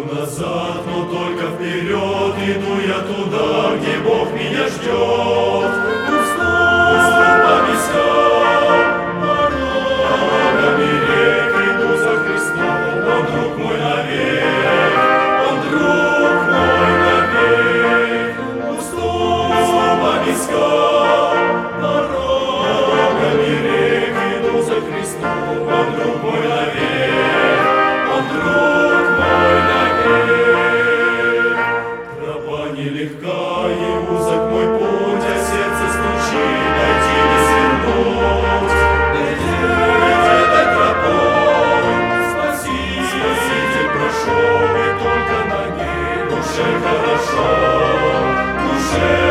назад, но только вперед. Иду я туда, где Бог меня ждет. Уступами скал, порогами рек, иду за Христом. Он друг мой навек, Он друг мой навек. Уступами скал, порогами рек, иду за Христом. Он друг мой навек, Он друг мой навек. Тропа нелегка и узок мой путь, а сердце стучит, найти не свернуть. Иди этой тропой, Спаситель прошел, и только на ней душе хорошо, душе